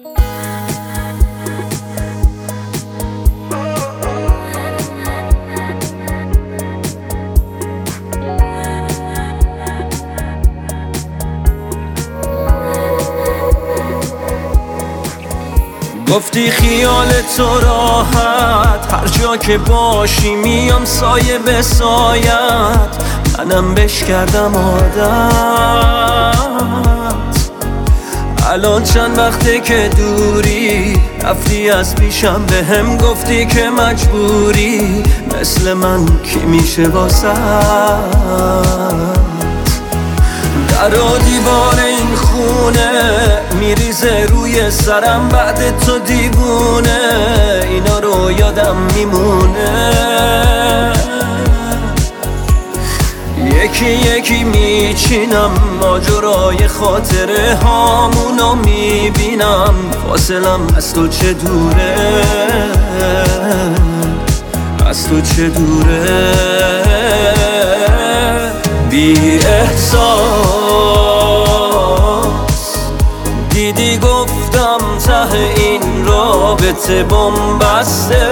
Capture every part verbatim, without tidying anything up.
گفتی خیال تو راحت، هر جا که باشی میام سایه به سایت، منم بش کردم عادت. الان چند وقته که دوری، رفتی از پیشم به هم گفتی که مجبوری، مثل من کی میشه واسه در و دیوار این خونه میریزه روی سرم بعد تو دیوونه، اینا رو یادم میمونه. یکی یکی میچینم ماجرای خاطره هامونو میبینم، فاصلم از تو چه دوره، از تو چه دوره. بی احساس دیدی گفتم ته این رابطه بن‌بسته،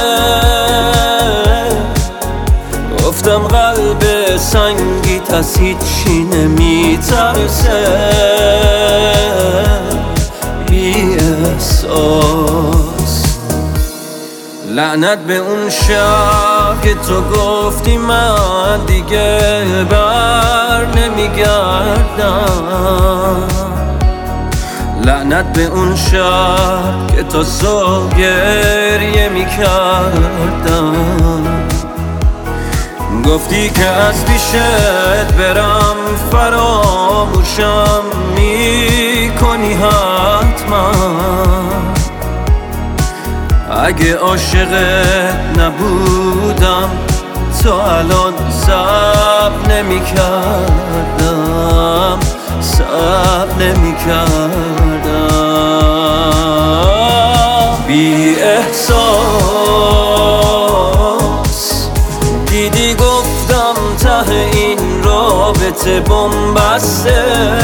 گفتم قلب سنگیت از هیچی نمیترسه. بی احساس لعنت به اون شب که تو گفتی من دیگه بر نمیگردم، لعنت به اون شب که تا صبح گریه میکردم. گفتی که از پیشت برم فراموشم میکنی حتما، اگه عاشقت نبودم تو الان صبر نمی کردم، صبر نمی کردم. بی احساس دیدی گفتم ته این رابطه بن‌بسته،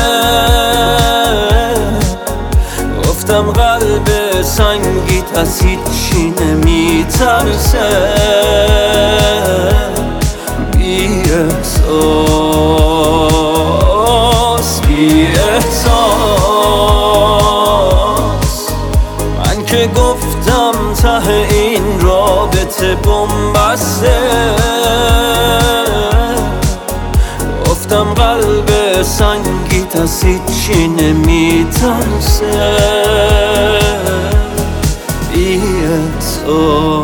گفتم قلب سنگیت از هیچی نمیترسه. بی احساس بی احساس من که گفتم ته این رابطه بن‌بسته، گفتم قلب سنگیت از هیچی نمیترسه. بی احساس